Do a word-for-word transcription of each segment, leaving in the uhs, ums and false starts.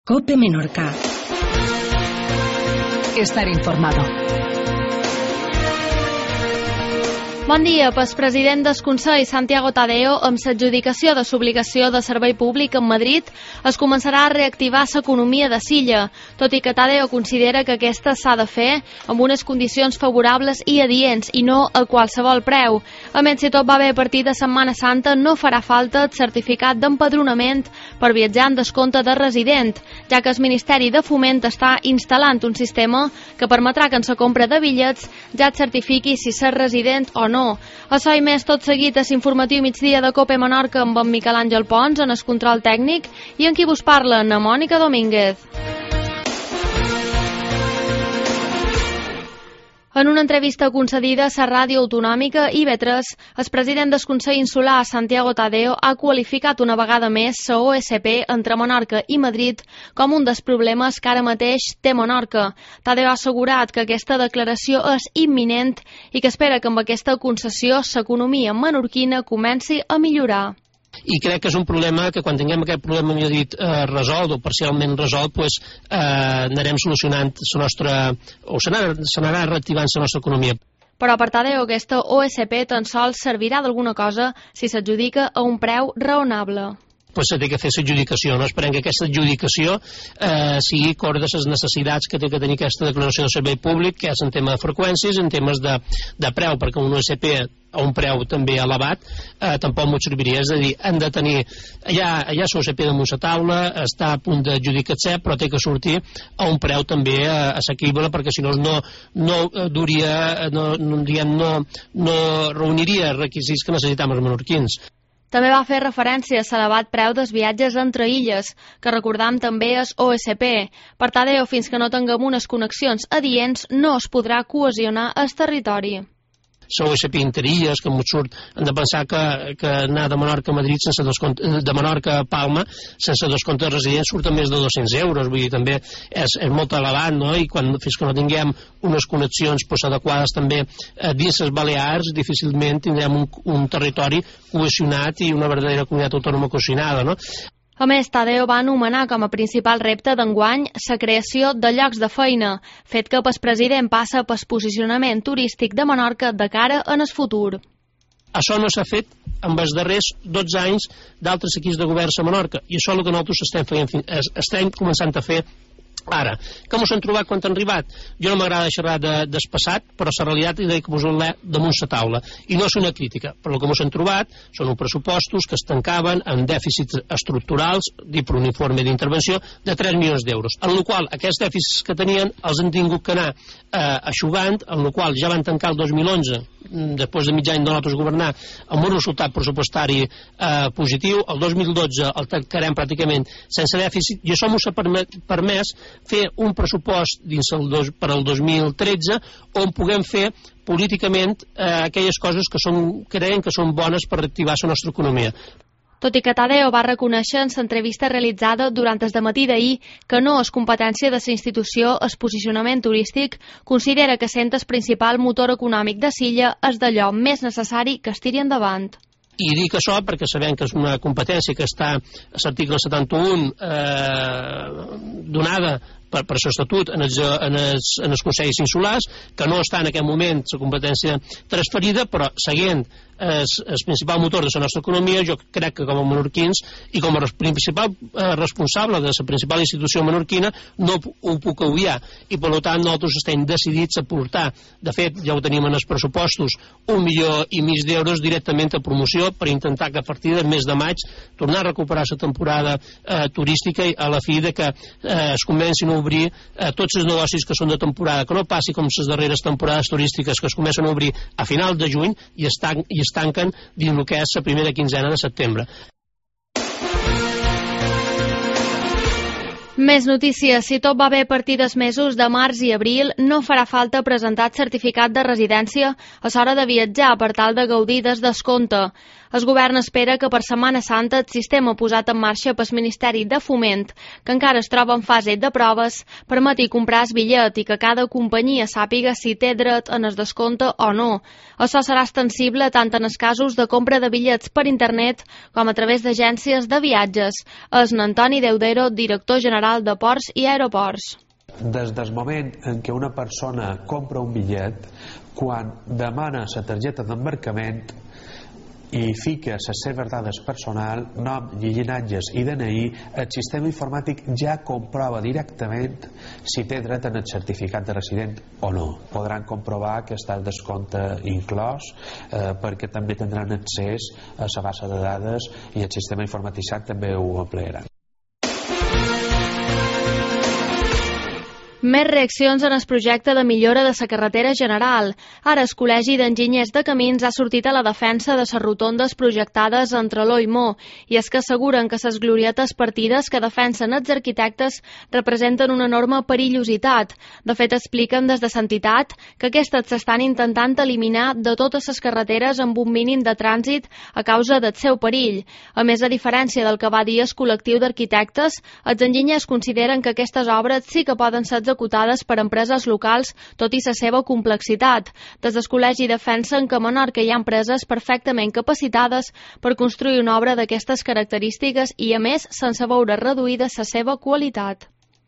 COPE Menorca. Estar informado. Bon dia. Pel president del Consell, Santiago Tadeo, amb l'adjudicació de l'obligació de servei públic en Madrid, es començarà a reactivar l'economia de l'illa, tot i que Tadeo considera que aquesta s'ha de fer amb unes condicions favorables i adients i no a qualsevol preu. A més, si tot va bé a partir de Setmana Santa, no farà falta el certificat d'empadronament per viatjar en descompte de resident, ja que el Ministeri de Foment està instal·lant un sistema que permetrà que en la compra de bitllets ja et certifiqui si s'és resident o no. Això i més tot seguit a l'informatiu migdia de COPE Menorca amb en Miquel Àngel Pons en el control tècnic i en qui vos parla, na Mònica Domínguez. En una entrevista concedida a la ràdio autonòmica I V tres, el president del Consell Insular, Santiago Tadeo, ha qualificat una vegada més la O S P entre Menorca i Madrid com un dels problemes que ara mateix té Menorca. Tadeo ha assegurat que aquesta declaració és imminent i que espera que amb aquesta concessió l'economia menorquina comenci a millorar. I crec que és un problema que quan tinguem aquest problema, millor dit, eh, resolt o parcialment resolt, pues, eh, anarem solucionant la nostra, o s'anarà reactivant la nostra economia. Però per Tadeo, aquesta O S P tan sols servirà d'alguna cosa si s'adjudica a un preu raonable. Pues s'ha de fer l'adjudicació, no? Esperem que aquesta adjudicació eh, sigui acord de les necessitats que té que tenir aquesta declaració de servei públic, que és en tema de freqüències, en temes de, de preu, perquè un O S P a un preu també elevat, eh, tampoc m'ho serviria. És a dir, hem de tenir... Allà, allà l'O S P damunt la taula, està a punt d'adjudicar-se, però té que sortir a un preu també eh, assequible, perquè si no no, no duria, no, no, diguem, no, no reuniria requisits que necessitem els menorquins. També va fer referència a l'elevat preu dels viatges entre illes, que recordam també és O S P. Per Tadeo, fins que no tinguem unes connexions adients, no es podrà cohesionar el territori. La O S P interilles, que m'ho surt, hem de pensar que, que anar de Menorca a Madrid, sense descompte, de Menorca a Palma, sense descompte de residents, surten més de dos-cents euros, vull dir, també és, és molt elevat, no? I quan, fins que no tinguem unes connexions pues, adequades també eh, dins les Balears, difícilment tindrem un, un territori cohesionat i una verdadera comunitat autònoma cohesionada, no? A més, Tadeo va anomenar com a principal repte d'enguany la creació de llocs de feina, fet que el president passa pel posicionament turístic de Menorca de cara en el futur. Això no s'ha fet en els darrers dotze anys d'altres equips de govern a Menorca, i això és el que nosaltres estem, fent, estem començant a fer ara. Com us han trobat quan han arribat? Jo no m'agrada xerrar de, del passat, però la realitat és que posem damunt la taula. I no és una crítica, però el que ens han trobat són uns pressupostos que es tancaven amb dèficits estructurals, dit per un informe d'intervenció, de tres milions d'euros, en el qual aquests dèficits que tenien els han tingut que anar eh, aixugant, en el qual ja van tancar el dos mil onze, després de mig any de nosaltres governar, amb un resultat pressupostari eh, positiu. El dos mil dotze el tancarem pràcticament sense dèficit, i això ens ha permès fer un pressupost dins el dos, per al dos mil tretze on puguem fer políticament eh, aquelles coses que són, creiem que són bones per reactivar la nostra economia. Tot i que Tadeo va reconèixer en l'entrevista realitzada durant el dematí d'ahir que no és competència de la institució el posicionament turístic, considera que sent el principal motor econòmic de l'illa és d'allò més necessari que es tiri endavant. I dic això perquè sabem que és una competència que està a l'article setanta-un eh, donada per, per l'estatut en, els, en, els, en els consells insulars, que no està en aquest moment la competència transferida, però seguint el, el principal motor de la nostra economia, jo crec que com a menorquins i com a principal eh, responsable de la principal institució menorquina no ho puc obviar, i per tant nosaltres estem decidits a portar, de fet ja ho tenim en els pressupostos, un milió i mig d'euros directament a promoció per intentar que a partir del mes de maig tornar a recuperar la temporada eh, turística i a la fi de que eh, es comencin a obrir eh, tots els negocis que són de temporada, que no passi com les darreres temporades turístiques que es comencen a obrir a final de juny i es, tan, i es tanquen dins el que és la primera quinzena de setembre. Més notícies. Si tot va bé a partir dels mesos de març i abril, no farà falta presentar certificat de residència a l'hora de viatjar per tal de gaudir del descompte. El govern espera que per Setmana Santa el sistema posat en marxa pel Ministeri de Foment, que encara es troba en fase de proves, permeti comprar el bitllet i que cada companyia sàpiga si té dret en el descompte o no. Això serà extensible tant en els casos de compra de bitllets per internet com a través d'agències de viatges. És Antoni Deudero, director general General de Ports i Aeroports. Des del moment en què una persona compra un bitllet, quan demana la targeta d'embarcament i fica les seves dades personals, nom, llinatges i D N I, el sistema informàtic ja comprova directament si té dret en el certificat de resident o no. Podran comprovar que està el descompte inclòs, eh, perquè també tindran accés a la base de dades i el sistema informatitzat també ho emplearà. Més reaccions en el projecte de millora de la carretera general. Ara el Col·legi d'Enginyers de Camins ha sortit a la defensa de les rotondes projectades entre Aló i Mo, i és que asseguren que les glorietes partides que defensen els arquitectes representen una enorme perillositat. De fet, expliquen des de l'entitat que aquestes s'estan intentant eliminar de totes les carreteres amb un mínim de trànsit a causa del seu perill. A més, a diferència del que va dir el col·lectiu d'arquitectes, els enginyers consideren que aquestes obres sí que poden ser executades per empreses locals, tot i la seva complexitat. Des del col·legi defensen que a Menorca hi ha empreses perfectament capacitades per construir una obra d'aquestes característiques i, a més, sense veure reduïda la seva qualitat.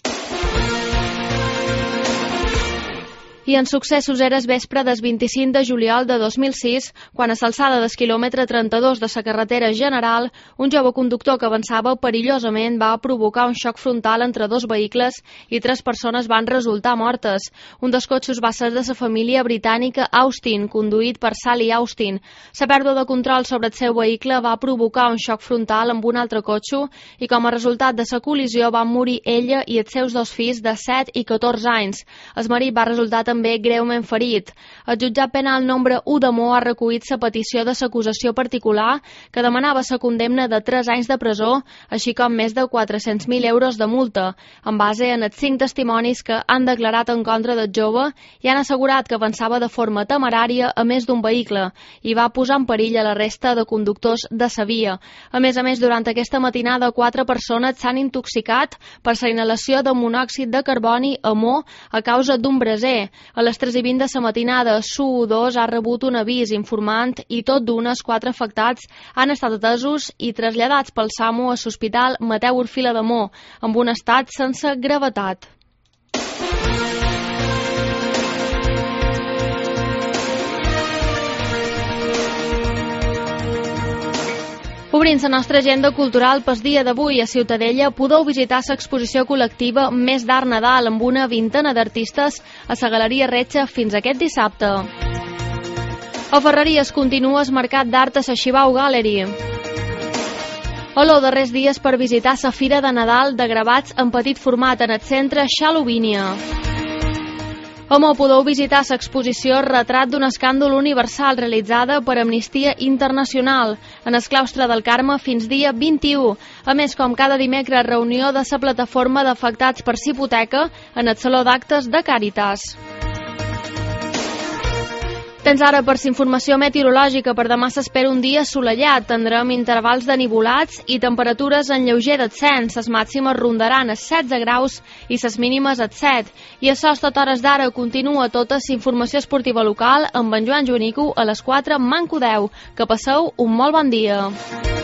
I en successos era el vespre del vint-i-cinc de juliol de dos mil sis, quan a l'alçada del quilòmetre trenta-dos de la carretera general, un jove conductor que avançava perillosament va provocar un xoc frontal entre dos vehicles i tres persones van resultar mortes. Un dels cotxes va ser de la família britànica Austin, conduït per Sally Austin. La pèrdua de control sobre el seu vehicle va provocar un xoc frontal amb un altre cotxe i com a resultat de la col·lisió van morir ella i els seus dos fills de set i catorze anys. El marit va resultar també greument ferit. El jutjat penal nombre u de Mo ha recollit la petició de l'acusació particular que demanava la condemna de tres anys de presó, així com més de quatre-cents mil euros de multa, en base en els cinc testimonis que han declarat en contra del jove i han assegurat que avançava de forma temerària a més d'un vehicle i va posar en perill a la resta de conductors de la via. A més a més, durant aquesta matinada, quatre persones s'han intoxicat per la inhalació de monòxid de carboni a Mo a causa d'un braser. A les tres i vint de la matinada, S U U dos ha rebut un avís informant i tot d'unes quatre afectats han estat atesos i traslladats pel SAMU a l'Hospital Mateu Orfila de Mo, amb un estat sense gravetat. Obrint la nostra agenda cultural pel dia d'avui, a Ciutadella podeu visitar l'exposició col·lectiva Més d'Art Nadal amb una vintena d'artistes a la Galeria Retxa fins aquest dissabte. A Ferreries continua el Mercat d'Art a la Xibau Gallery. Olor, darrers dies per visitar la Fira de Nadal de gravats en petit format en el centre Xalovínia. A Mo podeu visitar l'exposició Retrat d'un escàndol universal realitzada per Amnistia Internacional en el claustre del Carme fins dia vint-i-u. A més, com cada dimecres, reunió de la plataforma d'afectats per hipoteca en el Saló d'Actes de Càritas. Tens ara per la informació meteorològica. Per demà s'espera un dia assolellat. Tindrem intervals de nivolats i temperatures en lleuger descens. Les màximes rondaran els setze graus i les mínimes els set. I això és tot hores d'ara. Continua tota la informació esportiva local amb en Joan Joanico a les quatre en Manco deu. Que passeu un molt bon dia.